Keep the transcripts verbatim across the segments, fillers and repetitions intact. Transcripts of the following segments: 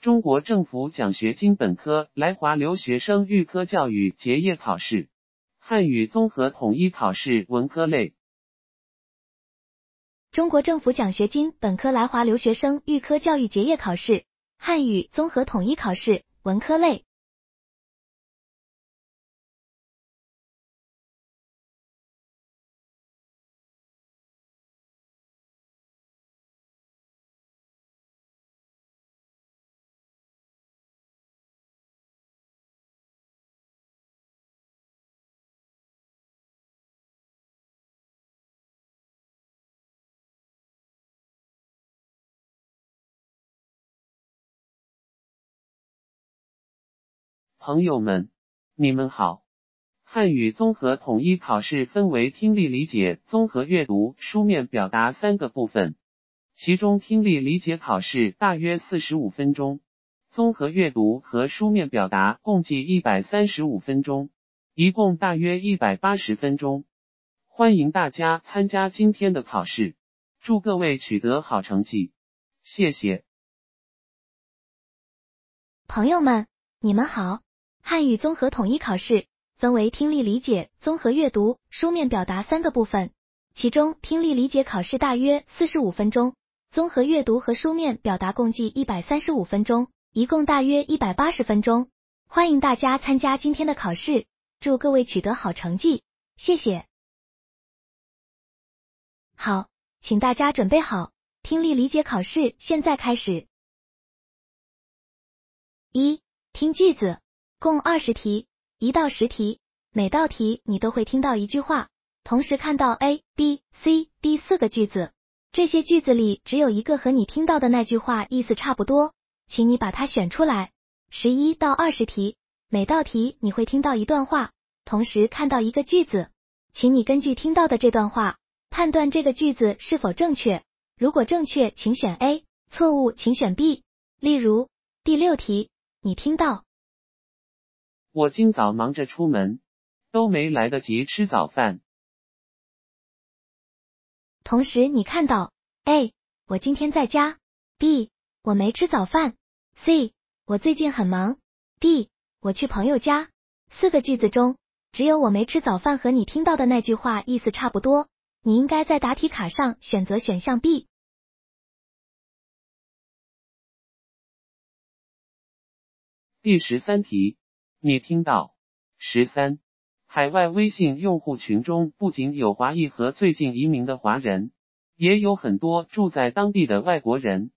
中国政府奖学金本科来华留学生预科教育结业考试，汉语综合统一考试文科类。 中国政府奖学金本科来华留学生预科教育结业考试，汉语综合统一考试文科类。 朋友们，你们好。汉语综合统一考试分为听力理解、综合阅读、书面表达三个部分，其中听力理解考试大约四十五分钟，综合阅读和书面表达共计一百三十五分钟，一共大约一百八十分钟。欢迎大家参加今天的考试，祝各位取得好成绩，谢谢。 朋友们，你们好。汉语综合统一考试分为听力理解、综合阅读、书面表达三个部分，其中听力理解考试大约四十五分钟，综合阅读和书面表达共计一百三十五分钟，一共大约一百八十分钟。欢迎大家参加今天的考试，祝各位取得好成绩，谢谢。好，请大家准备好，听力理解考试现在开始。一、听句子，共二十题，一到十题，每道题你都会听到一句话，同时看到 A、B、C、D 四个句子，这些句子里只有一个和你听到的那句话意思差不多，请你把它选出来。十一到二十题，每道题你会听到一段话，同时看到一个句子，请你根据听到的这段话，判断这个句子是否正确，如果正确请选 A， 错误请选 B。例如，第六题，你听到我今早忙着出门，都没来得及吃早饭。 同时你看到 A， 我今天在家， B， 我没吃早饭， C， 我最近很忙， D， 我去朋友家。四个句子中，只有我没吃早饭和你听到的那句话意思差不多，你应该在答题卡上选择选项 B。 第十三题，你听到。十三，海外微信用户群中不仅有华裔和最近移民的华人，也有很多住在当地的外国人。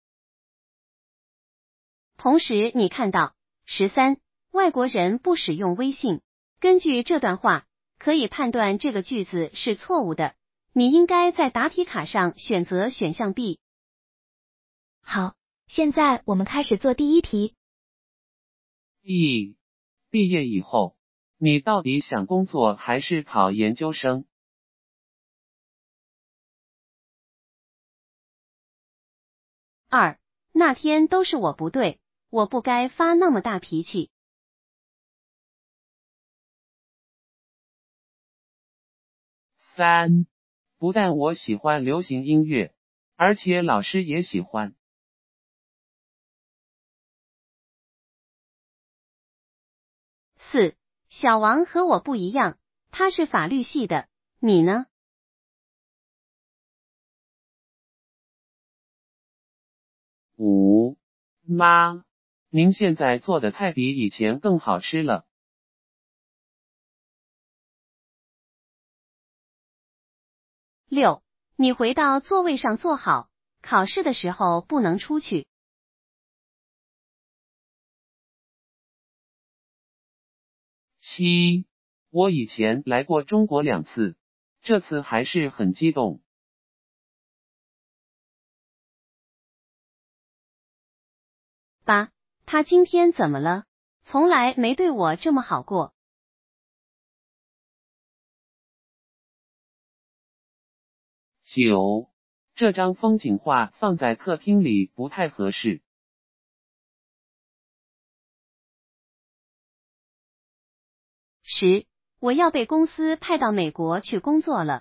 同时你看到。十三，外国人不使用微信。根据这段话，可以判断这个句子是错误的，你应该在答题卡上选择选项 B。 好，现在我们开始做第一题。 一、毕业以后，你到底想工作还是考研究生？ 二、那天都是我不对，我不该发那么大脾气。 三、不但我喜欢流行音乐，而且老师也喜欢。 四、小王和我不一样，他是法律系的，你呢？ 五、妈，您现在做的菜比以前更好吃了。 六、你回到座位上坐好，考试的时候不能出去。 七、我以前来过中国两次，这次还是很激动。 八、他今天怎么了？从来没对我这么好过。 九、这张风景画放在客厅里不太合适。 十、我要被公司派到美国去工作了。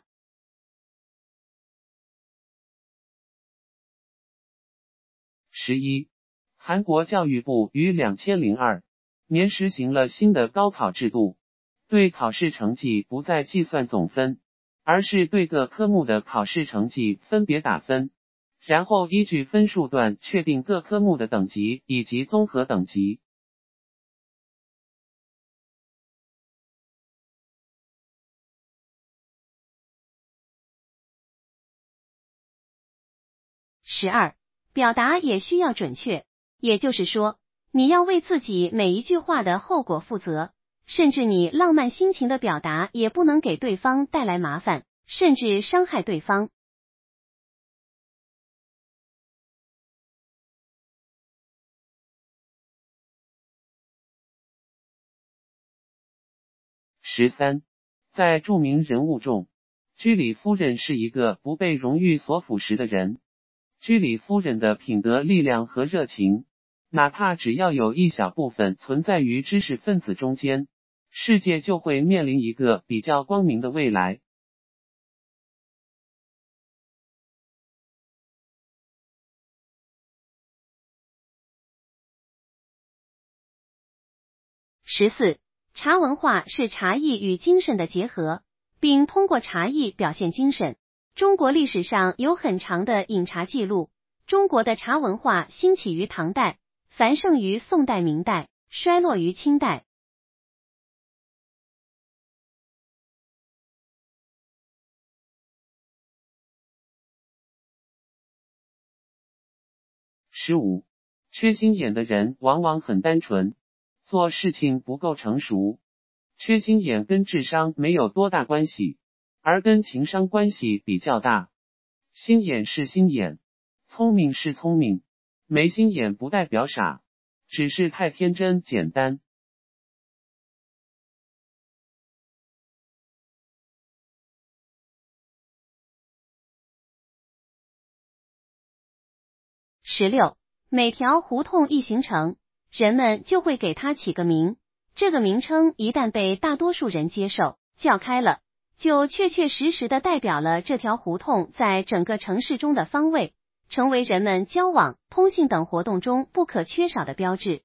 十一、 韩国教育部于二零零二年实行了新的高考制度，对考试成绩不再计算总分，而是对各科目的考试成绩分别打分，然后依据分数段确定各科目的等级以及综合等级。 十二，表达也需要准确，也就是说，你要为自己每一句话的后果负责，甚至你浪漫心情的表达也不能给对方带来麻烦，甚至伤害对方。 十三，在著名人物中，居里夫人是一个不被荣誉所腐蚀的人。居里夫人的品德、力量和热情，哪怕只要有一小部分存在于知识分子中间，世界就会面临一个比较光明的未来。 十四，茶文化是茶艺与精神的结合，并通过茶艺表现精神。中国历史上有很长的饮茶记录，中国的茶文化兴起于唐代，繁盛于宋代、明代，衰落于清代。 十五，缺心眼的人往往很单纯，做事情不够成熟。缺心眼跟智商没有多大关系，而跟情商关系比较大。心眼是心眼，聪明是聪明，没心眼不代表傻，只是太天真简单。 十六，每条胡同一形成，人们就会给它起个名，这个名称一旦被大多数人接受，叫开了，就确确实实的代表了这条胡同在整个城市中的方位，成为人们交往、通信等活动中不可缺少的标志。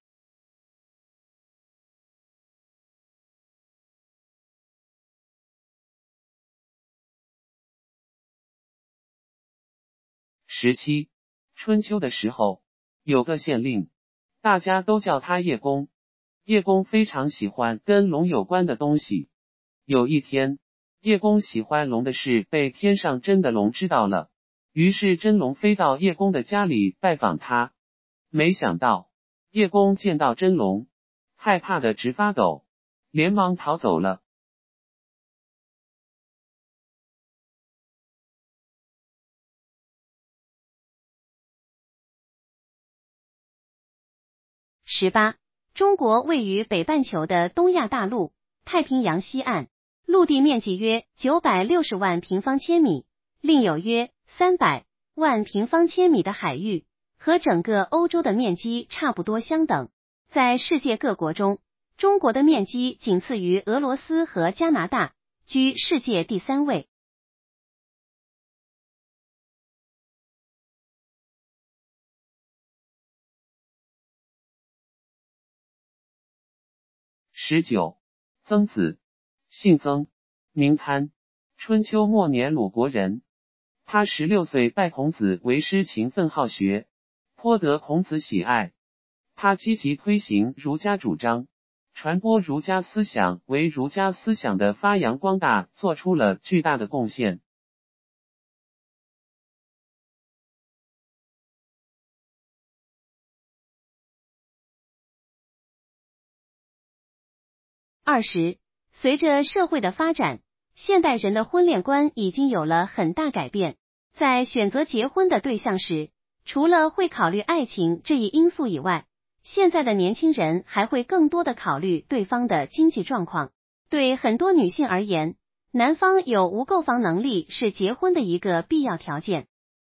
十七，春秋的时候，有个县令，大家都叫他叶公。叶公非常喜欢跟龙有关的东西。有一天，叶公喜欢龙的事被天上真的龙知道了，于是真龙飞到叶公的家里拜访他。没想到，叶公见到真龙，害怕的直发抖，连忙逃走了。 十八，中国位于北半球的东亚大陆，太平洋西岸，陆地面积约九百六十万平方千米，另有约三百万平方千米的海域，和整个欧洲的面积差不多相等。在世界各国中，中国的面积仅次于俄罗斯和加拿大，居世界第三位。 十九，曾子，姓曾，名参，春秋末年鲁国人。他十六岁拜孔子为师，勤奋好学，颇得孔子喜爱。他积极推行儒家主张，传播儒家思想，为儒家思想的发扬光大做出了巨大的贡献。 二十，随着社会的发展，现代人的婚恋观已经有了很大改变。在选择结婚的对象时，除了会考虑爱情这一因素以外，现在的年轻人还会更多的考虑对方的经济状况。对很多女性而言，男方有无购房能力是结婚的一个必要条件。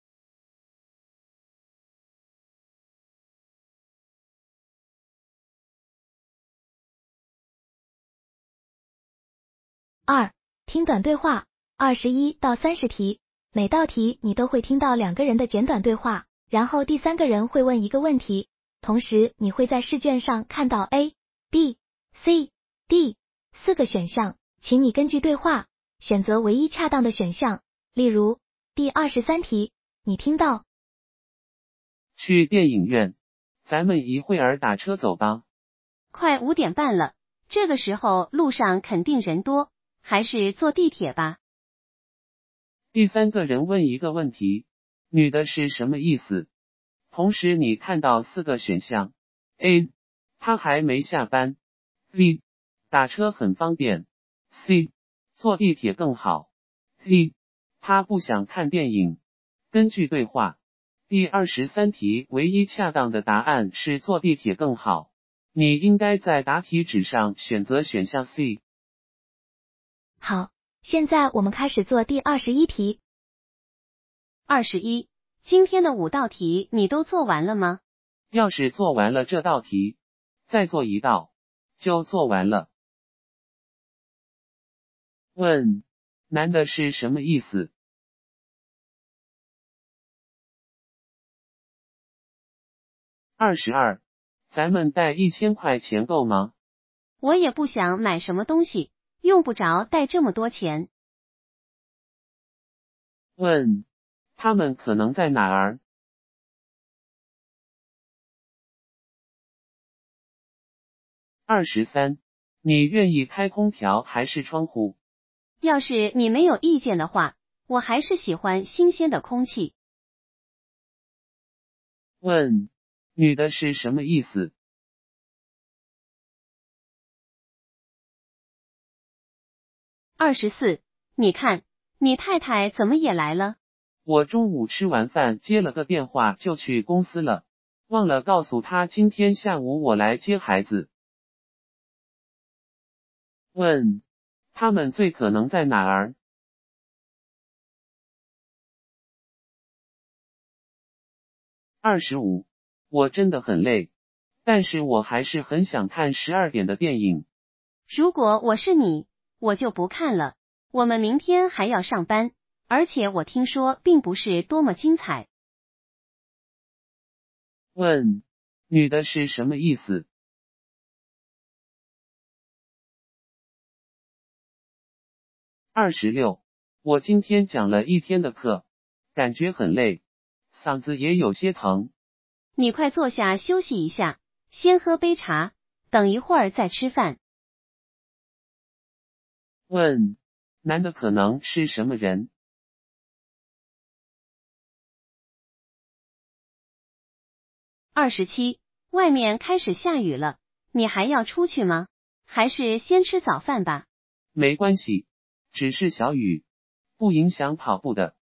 二、听短对话，二十一到三十题，每道题你都会听到两个人的简短对话，然后第三个人会问一个问题， 同时你会在试卷上看到 A、B、C、D 四个选项，请你根据对话选择唯一恰当的选项。例如第二十三题，你听到去电影院，咱们一会儿打车走吧。 快五点半了，这个时候路上肯定人多，还是坐地铁吧。 第三个人问一个问题，女的是什么意思？同时你看到四个选项 A 她还没下班， B 打车很方便， C 坐地铁更好， D 她不想看电影。根据对话，第二十三题唯一恰当的答案是坐地铁更好，你应该在答题纸上选择选项 C。 好，现在我们开始做第二十一题。 二十一，今天的五道题你都做完了吗？ 要是做完了这道题，再做一道，就做完了。问，男的是什么意思？二十二，咱们带一千块钱够吗？ 我也不想买什么东西，用不着带这么多钱。 问，他们可能在哪儿？二十三，你愿意开空调还是窗户？ 要是你没有意见的话，我还是喜欢新鲜的空气。 问，女的是什么意思？ 二十四，你看，你太太怎么也来了？ 我中午吃完饭接了个电话就去公司了，忘了告诉她今天下午我来接孩子。问，他们最可能在哪儿？二十五，我真的很累，但是我还是很想看十二点的电影。 如果我是你，我就不看了。我们明天还要上班，而且我听说并不是多么精彩。 问，女的是什么意思？二十六，我今天讲了一天的课，感觉很累，嗓子也有些疼。 你快坐下休息一下，先喝杯茶，等一会儿再吃饭。 问，男的可能是什么人？ 二十七，外面开始下雨了，你还要出去吗？还是先吃早饭吧？ 没关系，只是小雨，不影响跑步的。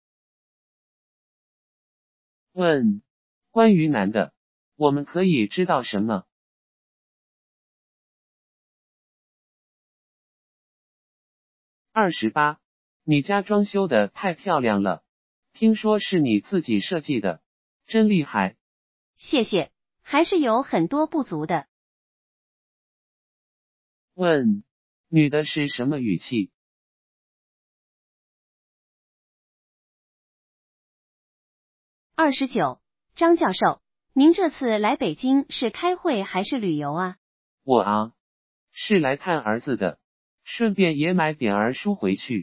问，关于男的，我们可以知道什么？二十八，你家装修的太漂亮了，听说是你自己设计的，真厉害。 谢谢，还是有很多不足的。 问，女的是什么语气？ 二十九，张教授，您这次来北京是开会还是旅游啊？ 我啊，是来看儿子的，顺便也买点儿书回去。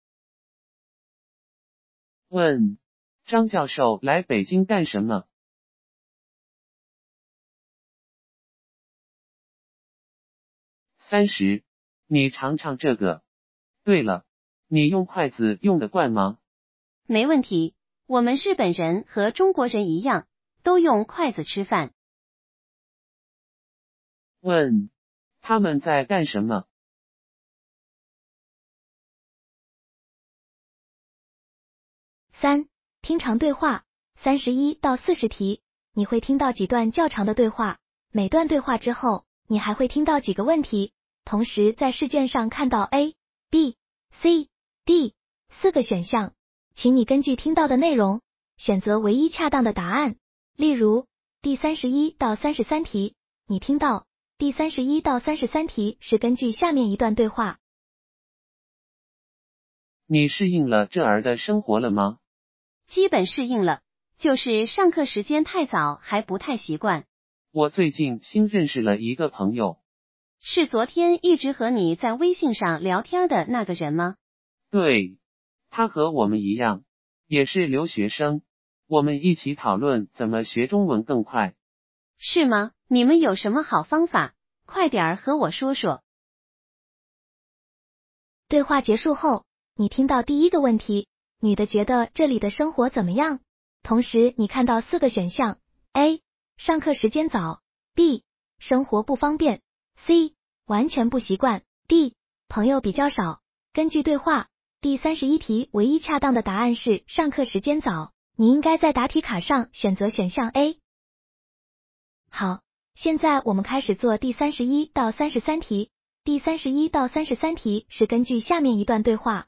问，张教授来北京干什么？三十，你尝尝这个。对了，你用筷子用得惯吗？ 没问题，我们日本人和中国人一样，都用筷子吃饭。 问，他们在干什么？ 三、听长对话，三十一到四十题，你会听到几段较长的对话，每段对话之后，你还会听到几个问题，同时在试卷上看到 A、B、C、D 四个选项，请你根据听到的内容，选择唯一恰当的答案。例如，第三十一到三十三题，你听到第三十一到三十三题是根据下面一段对话。 你适应了这儿的生活了吗？ 基本适应了，就是上课时间太早还不太习惯。 我最近新认识了一个朋友。 是昨天一直和你在微信上聊天的那个人吗？ 对，他和我们一样，也是留学生，我们一起讨论怎么学中文更快。 是吗？你们有什么好方法？快点儿和我说说。 对话结束后，你听到第一个问题，女的觉得这里的生活怎么样？同时你看到四个选项 ：A. 上课时间早 ；B. 生活不方便 ；C. 完全不习惯 ；D. 朋友比较少。根据对话，第三十一题唯一恰当的答案是上课时间早，你应该在答题卡上选择选项 A。好，现在我们开始做第三十一到三十三题。第三十一到三十三题是根据下面一段对话。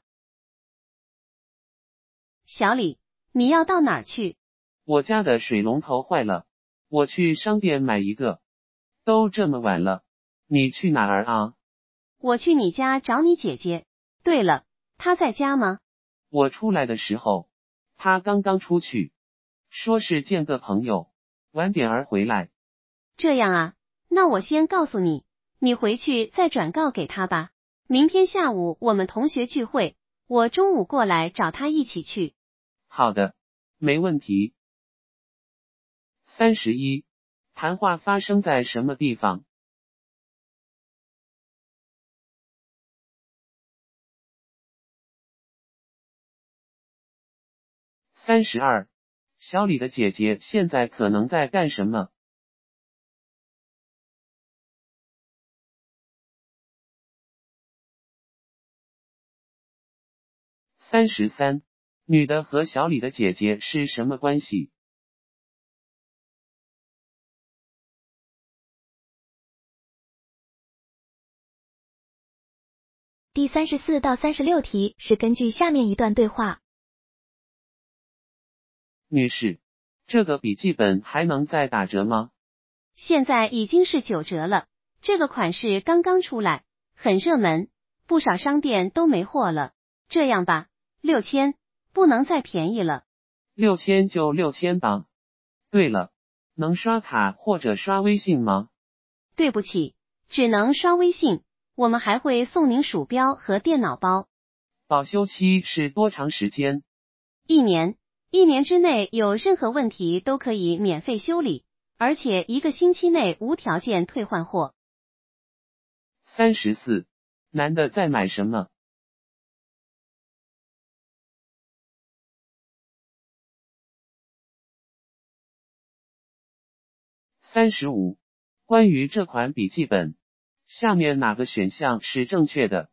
小李，你要到哪儿去？ 我家的水龙头坏了，我去商店买一个。都这么晚了，你去哪儿啊？ 我去你家找你姐姐。对了，她在家吗？ 我出来的时候，她刚刚出去，说是见个朋友，晚点儿回来。 这样啊，那我先告诉你，你回去再转告给她吧。明天下午我们同学聚会，我中午过来找她一起去。 好的，没问题。三十一，谈话发生在什么地方？三十二，小李的姐姐现在可能在干什么？三十三，女的和小李的姐姐是什么关系？ 第三十四到三十六题是根据下面一段对话。 女士，这个笔记本还能再打折吗？ 现在已经是九折了，这个款式刚刚出来，很热门，不少商店都没货了。这样吧，六千，不能再便宜了。 六千就六千吧。对了，能刷卡或者刷微信吗？ 对不起，只能刷微信，我们还会送您鼠标和电脑包。 保修期是多长时间？ 一年，一年之内有任何问题都可以免费修理，而且一个星期内无条件退换货。 三十四，男的在买什么？三十五，关于这款笔记本，下面哪个选项是正确的？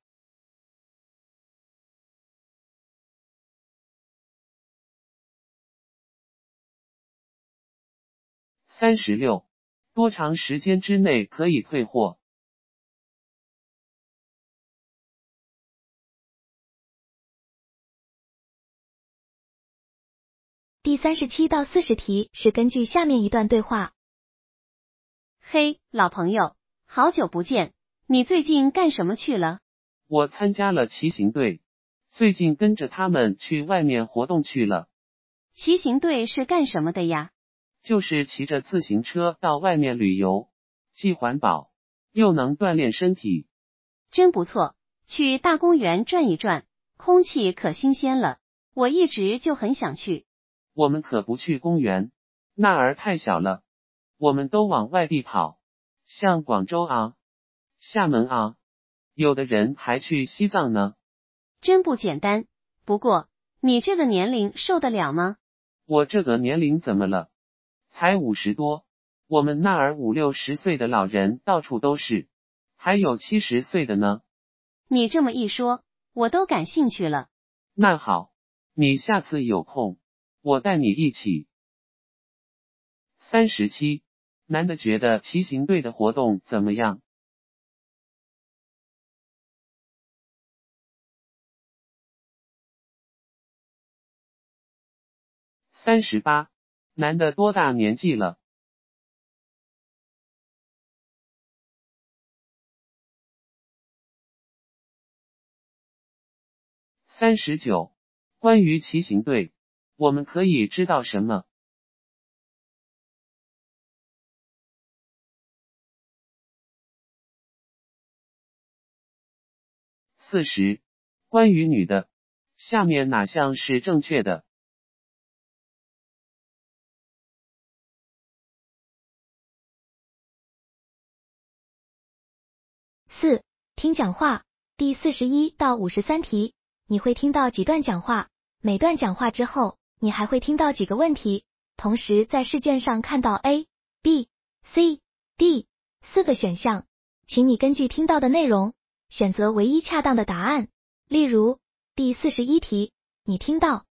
三十六，多长时间之内可以退货？ 第三十七到四十题是根据下面一段对话。 嘿，老朋友，好久不见，你最近干什么去了？ 我参加了骑行队，最近跟着他们去外面活动去了。 骑行队是干什么的呀？ 就是骑着自行车到外面旅游，既环保，又能锻炼身体。 真不错，去大公园转一转，空气可新鲜了，我一直就很想去。 我们可不去公园，那儿太小了，我们都往外地跑，像广州啊、厦门啊，有的人还去西藏呢。 真不简单，不过你这个年龄受得了吗？ 我这个年龄怎么了？才五十多，我们那儿五六十岁的老人到处都是，还有七十岁的呢。 你这么一说，我都感兴趣了。 那好，你下次有空，我带你一起。三十七，男的觉得骑行队的活动怎么样？三十八，男的多大年纪了？三十九，关于骑行队，我们可以知道什么？ 四十、关于女的，下面哪项是正确的？ 四、听讲话。第四十一到五十三题，你会听到几段讲话？每段讲话之后，你还会听到几个问题？同时在试卷上看到 A、B、C、D 四个选项，请你根据听到的内容，选择唯一恰当的答案。例如，第四十一题，你听到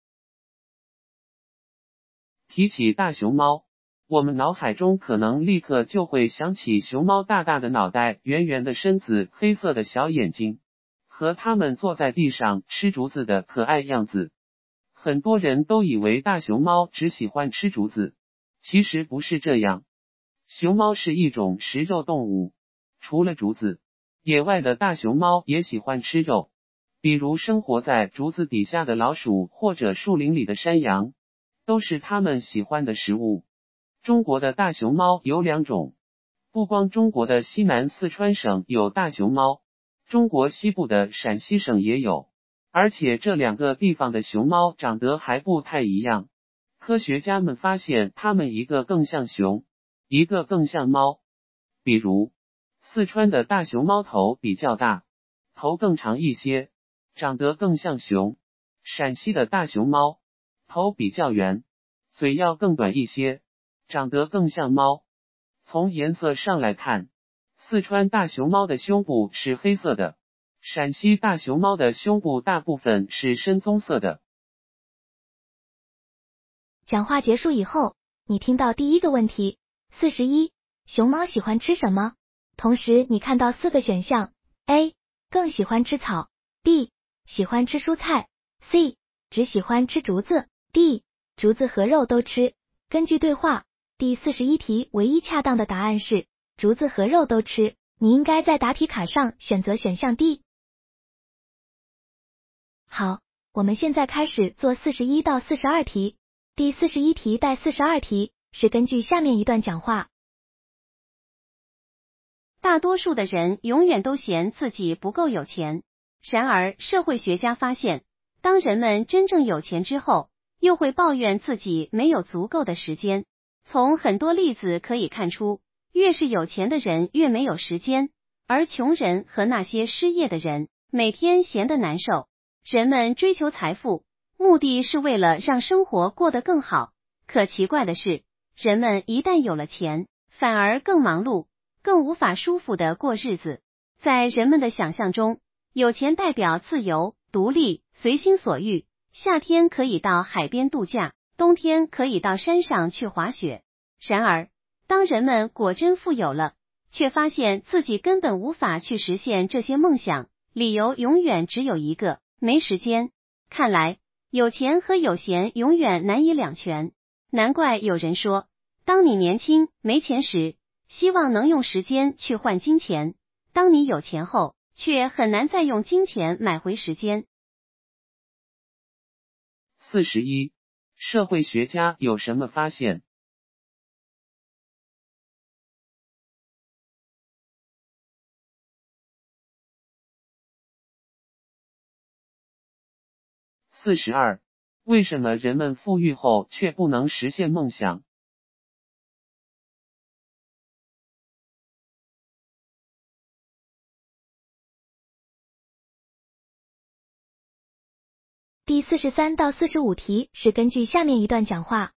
提起大熊猫，我们脑海中可能立刻就会想起熊猫大大的脑袋、圆圆的身子、黑色的小眼睛，和它们坐在地上吃竹子的可爱样子。很多人都以为大熊猫只喜欢吃竹子，其实不是这样。熊猫是一种食肉动物，除了竹子，野外的大熊猫也喜欢吃肉，比如生活在竹子底下的老鼠或者树林里的山羊，都是它们喜欢的食物。中国的大熊猫有两种，不光中国的西南四川省有大熊猫，中国西部的陕西省也有，而且这两个地方的熊猫长得还不太一样。科学家们发现它们一个更像熊，一个更像猫。比如，四川的大熊猫头比较大，头更长一些，长得更像熊；陕西的大熊猫头比较圆，嘴要更短一些，长得更像猫。从颜色上来看，四川大熊猫的胸部是黑色的，陕西大熊猫的胸部大部分是深棕色的。 讲话结束以后，你听到第一个问题，四十一，熊猫喜欢吃什么？同时你看到四个选项 A 更喜欢吃草， B 喜欢吃蔬菜， C 只喜欢吃竹子， D 竹子和肉都吃。根据对话，第四十一题唯一恰当的答案是竹子和肉都吃，你应该在答题卡上选择选项 D。 好，我们现在开始做四十一到四十二题。第四十一题带四十二题是根据下面一段讲话。 大多数的人永远都嫌自己不够有钱，然而社会学家发现，当人们真正有钱之后，又会抱怨自己没有足够的时间。从很多例子可以看出，越是有钱的人越没有时间，而穷人和那些失业的人每天闲得难受。人们追求财富，目的是为了让生活过得更好，可奇怪的是，人们一旦有了钱，反而更忙碌，更无法舒服地过日子。在人们的想象中，有钱代表自由、独立、随心所欲，夏天可以到海边度假，冬天可以到山上去滑雪。然而，当人们果真富有了，却发现自己根本无法去实现这些梦想，理由永远只有一个：没时间。看来，有钱和有闲永远难以两全。难怪有人说，当你年轻没钱时，希望能用时间去换金钱；当你有钱后，却很难再用金钱买回时间。 四十一，社会学家有什么发现？四十二，为什么人们富裕后却不能实现梦想？ 第四十三到四十五题是根据下面一段讲话。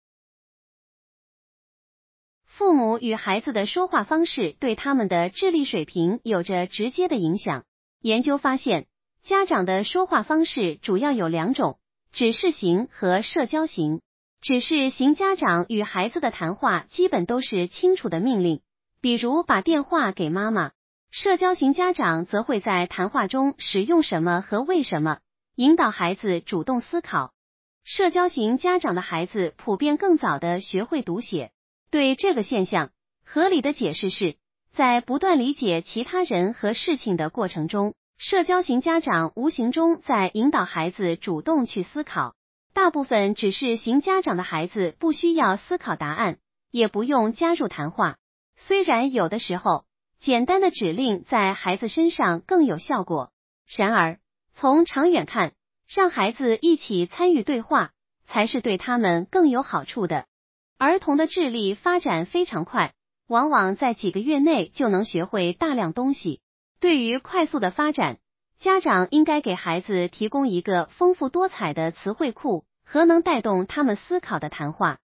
父母与孩子的说话方式对他们的智力水平有着直接的影响。研究发现，家长的说话方式主要有两种：指示型和社交型。指示型家长与孩子的谈话基本都是清楚的命令，比如把电话给妈妈。社交型家长则会在谈话中使用什么和为什么，引导孩子主动思考。社交型家长的孩子普遍更早地学会读写。对这个现象，合理的解释是，在不断理解其他人和事情的过程中，社交型家长无形中在引导孩子主动去思考。大部分指示型家长的孩子不需要思考答案，也不用加入谈话。虽然有的时候，简单的指令在孩子身上更有效果，然而， 从长远看，让孩子一起参与对话，才是对他们更有好处的。儿童的智力发展非常快，往往在几个月内就能学会大量东西。对于快速的发展，家长应该给孩子提供一个丰富多彩的词汇库和能带动他们思考的谈话。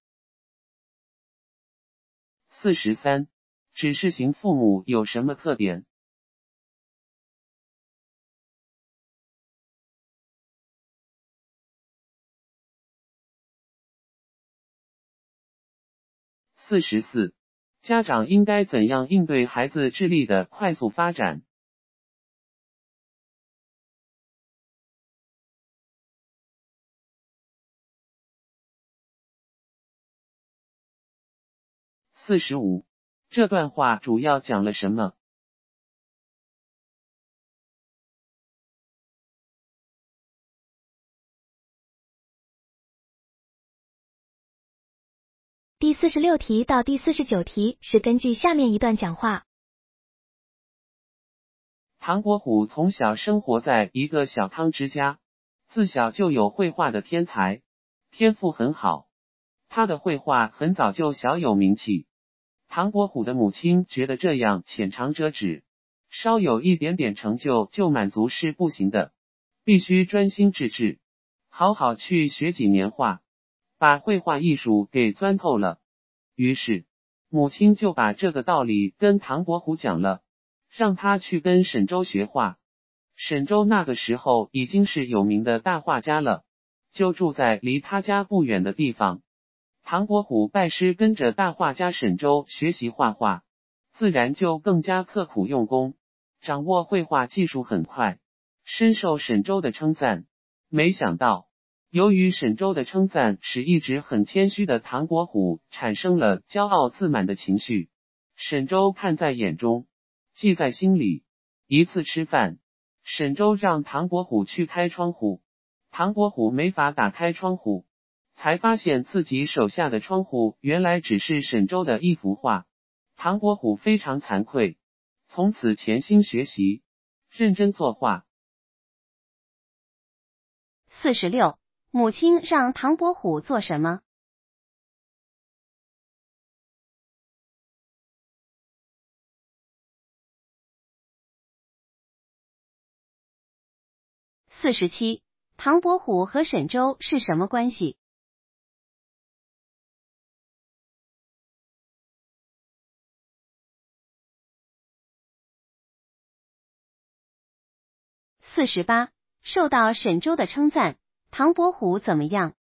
四十三，指示型父母有什么特点？四十四，家长应该怎样应对孩子智力的快速发展？四十五，这段话主要讲了什么？ 第四十六题到第四十九题是根据下面一段讲话。 唐伯虎从小生活在一个小康之家，自小就有绘画的天才，天赋很好。他的绘画很早就小有名气。唐伯虎的母亲觉得这样浅尝辄止，稍有一点点成就就满足是不行的，必须专心致志，好好去学几年画，把绘画艺术给钻透了。于是，母亲就把这个道理跟唐伯虎讲了，让他去跟沈周学画。沈周那个时候已经是有名的大画家了，就住在离他家不远的地方。唐伯虎拜师跟着大画家沈周学习画画，自然就更加刻苦用功，掌握绘画技术很快，深受沈周的称赞。没想到，由于沈周的称赞，使一直很谦虚的唐伯虎产生了骄傲自满的情绪。沈周看在眼中，记在心里。一次吃饭，沈周让唐伯虎去开窗户，唐伯虎没法打开窗户，才发现自己手下的窗户原来只是沈周的一幅画。唐伯虎非常惭愧，从此潜心学习，认真作画。 四十六，母亲让唐伯虎做什么？四十七，唐伯虎和沈周是什么关系？四十八，受到沈周的称赞，唐伯虎怎么样？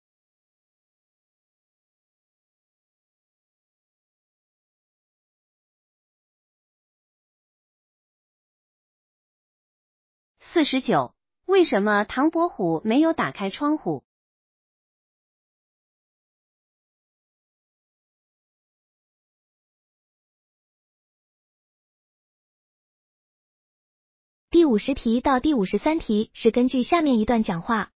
四十九，为什么唐伯虎没有打开窗户？ 第五十题到第五十三题是根据下面一段讲话。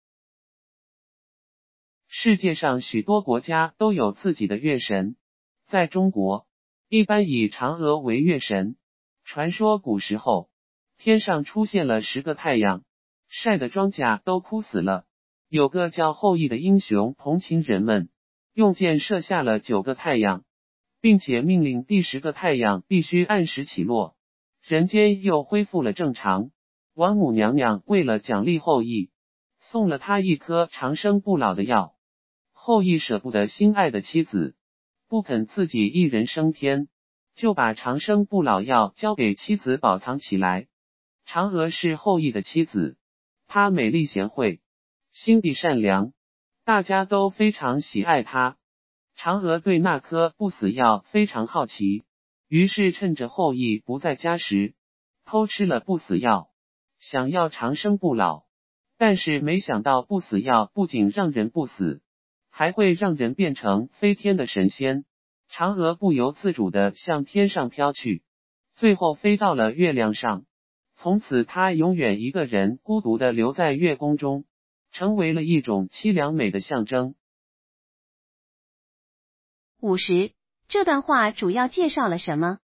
世界上许多国家都有自己的月神，在中国，一般以嫦娥为月神。传说古时候，天上出现了十个太阳，晒的庄稼都枯死了。有个叫后羿的英雄同情人们，用箭射下了九个太阳，并且命令第十个太阳必须按时起落，人间又恢复了正常。王母娘娘为了奖励后羿，送了他一颗长生不老的药。后羿舍不得心爱的妻子，不肯自己一人升天，就把长生不老药交给妻子保藏起来。嫦娥是后羿的妻子，她美丽贤惠，心地善良，大家都非常喜爱她。嫦娥对那颗不死药非常好奇，于是趁着后羿不在家时，偷吃了不死药，想要长生不老。但是没想到不死药不仅让人不死，还会让人变成飞天的神仙。嫦娥不由自主地向天上飘去，最后飞到了月亮上。从此她永远一个人孤独地留在月宫中，成为了一种凄凉美的象征。 五十，这段话主要介绍了什么？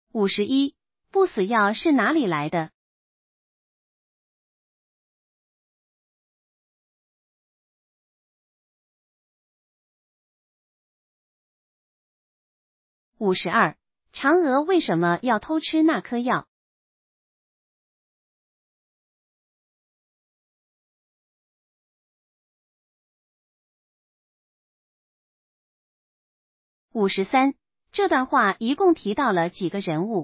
五十一，不死药是哪里来的？五十二，嫦娥为什么要偷吃那颗药？五十三，这段话一共提到了几个人物？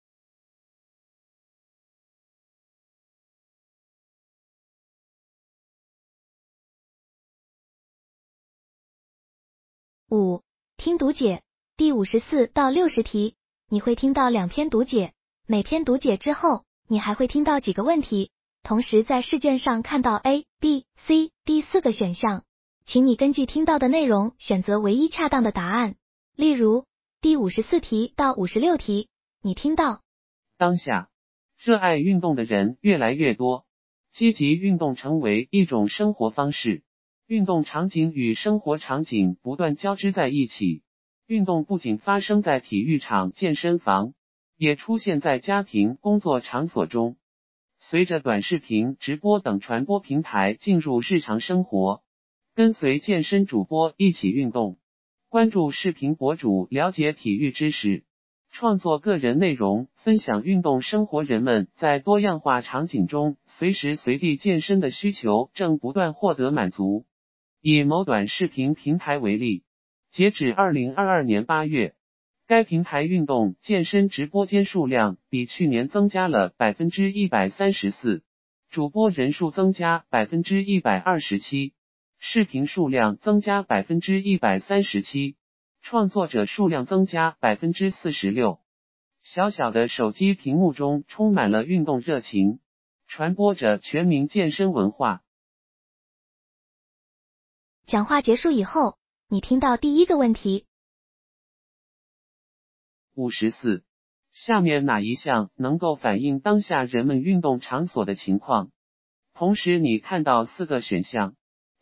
五、听读解，第五十四到六十题，你会听到两篇读解，每篇读解之后，你还会听到几个问题，同时在试卷上看到 A、B、C、D 四个选项，请你根据听到的内容选择唯一恰当的答案。例如，第五十四题到五十六题，你听到当下，热爱运动的人越来越多，积极运动成为一种生活方式。运动场景与生活场景不断交织在一起，运动不仅发生在体育场、健身房，也出现在家庭、工作场所中。随着短视频、直播等传播平台进入日常生活，跟随健身主播一起运动，关注视频博主，了解体育知识，创作个人内容，分享运动生活，人们在多样化场景中随时随地健身的需求正不断获得满足。以某短视频平台为例，截止二零二二年八月，该平台运动健身直播间数量比去年增加了 百分之一百三十四， 主播人数增加 百分之一百二十七， 视频数量增加 百分之一百三十七， 创作者数量增加 百分之四十六。 小小的手机屏幕中充满了运动热情，传播着全民健身文化。 讲话结束以后，你听到第一个问题。 五十四，下面哪一项能够反映当下人们运动场所的情况？同时你看到四个选项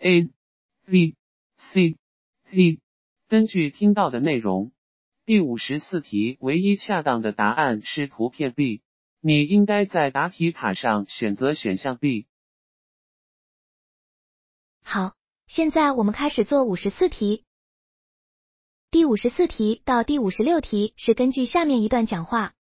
A、B、C、D， 根据听到的内容，第五十四题唯一恰当的答案是图片 B， 你应该在答题卡上选择选项 B。 好，现在我们开始做五十四题。第五十四题到第五十六题是根据下面一段讲话。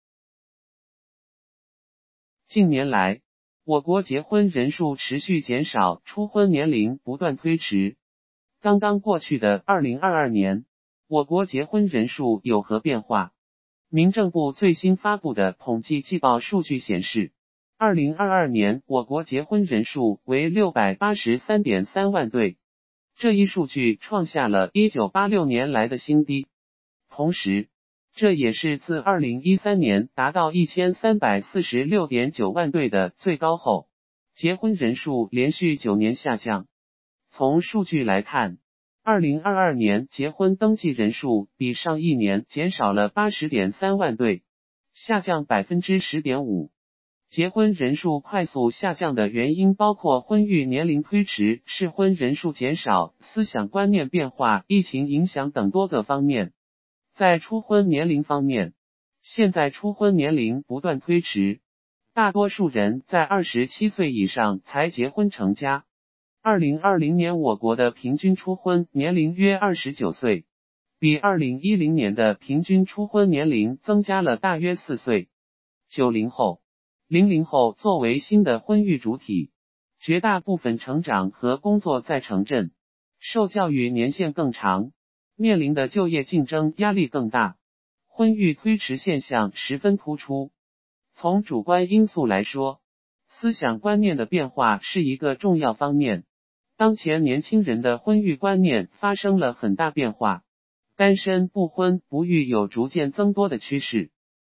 近年来，我国结婚人数持续减少，初婚年龄不断推迟。刚刚过去的二零二二年，我国结婚人数有何变化？民政部最新发布的统计季报数据显示，二零二二年我国结婚人数为 六百八十三点三万对，这一数据创下了一九八六年来的新低。同时，这也是自二零一三年达到一千三百四十六点九万对的最高后，结婚人数连续九年下降。从数据来看，二零二二年结婚登记人数比上一年减少了 八十点三万对，下降 百分之十点五。 结婚人数快速下降的原因包括婚育年龄推迟、适婚人数减少、思想观念变化、疫情影响等多个方面。在初婚年龄方面，现在初婚年龄不断推迟，大多数人在二十七岁以上才结婚成家。二零二零年我国的平均初婚年龄约二十九岁，比二零一零年的平均初婚年龄增加了大约四岁。九零后、零零后作为新的婚育主体，绝大部分成长和工作在城镇，受教育年限更长，面临的就业竞争压力更大，婚育推迟现象十分突出。从主观因素来说，思想观念的变化是一个重要方面。当前年轻人的婚育观念发生了很大变化，单身、不婚、不育有逐渐增多的趋势。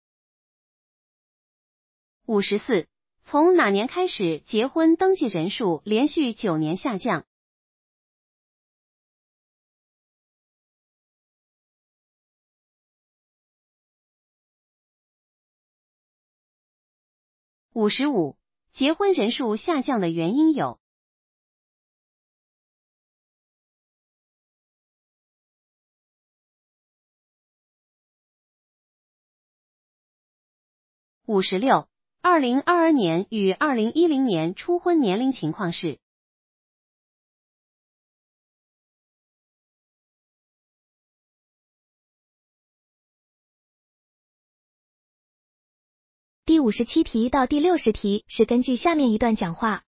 五十四，从哪年开始结婚登记人数连续九年下降？五十五，结婚人数下降的原因有五十六，二零二二年与二零一零年初婚年龄情况是。 第五十七题到第六十题是根据下面一段讲话。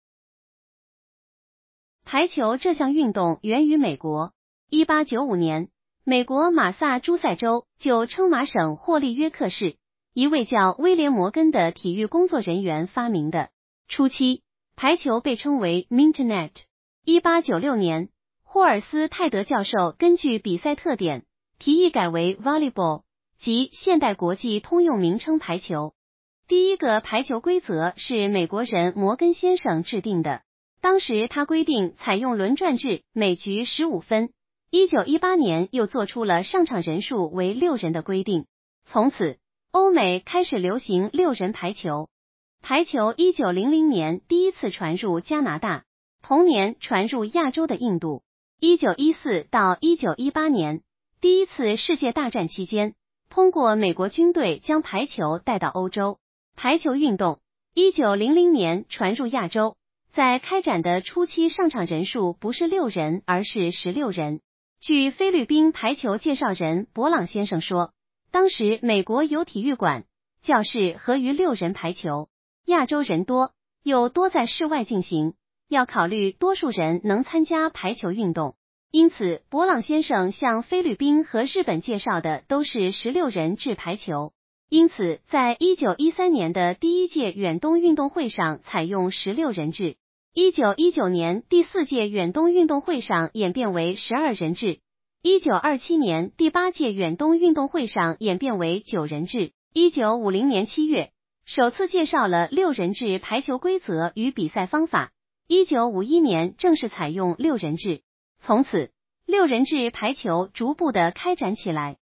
排球这项运动源于美国。一八九五年，美国马萨诸塞州就称马省霍利约克市一位叫威廉·摩根的体育工作人员发明的。初期，排球被称为 Mintonette。一八九六年，霍尔斯泰德教授根据比赛特点，提议改为 Volleyball， 即现代国际通用名称排球。第一个排球规则是美国人摩根先生制定的，当时他规定采用轮转制，每局十五分。一九一八年又做出了上场人数为六人的规定，从此欧美开始流行六人排球。排球一九零零年第一次传入加拿大，同年传入亚洲的印度。一九一四到一九一八年，第一次世界大战期间，通过美国军队将排球带到欧洲。排球运动一九零零年传入亚洲，在开展的初期上场人数不是六人，而是十六人。据菲律宾排球介绍人博朗先生说，当时美国有体育馆、教室合于六人排球，亚洲人多，又多在室外进行，要考虑多数人能参加排球运动，因此博朗先生向菲律宾和日本介绍的都是十六人制排球。因此，在一九一三年的第一届远东运动会上采用十六人制，一九一九年第四届远东运动会上演变为十二人制，一九二七年第八届远东运动会上演变为九人制。一九五零年七月，首次介绍了六人制排球规则与比赛方法。一九五一年正式采用六人制，从此六人制排球逐步的开展起来。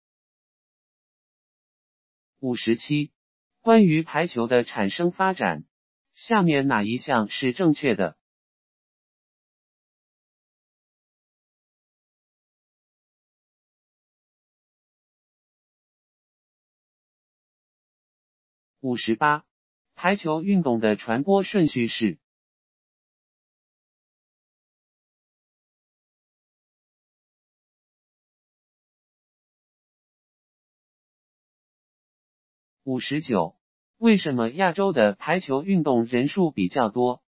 五十七，关于排球的产生发展，下面哪一项是正确的？五十八，排球运动的传播顺序是？五十九，为什么亚洲的排球运动人数比较多？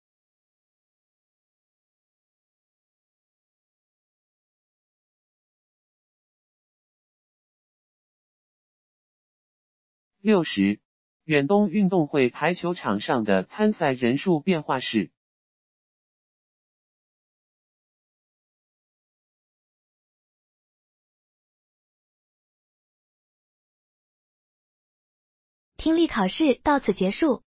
六十，远东运动会排球场上的参赛人数变化是？ 听力考试到此结束。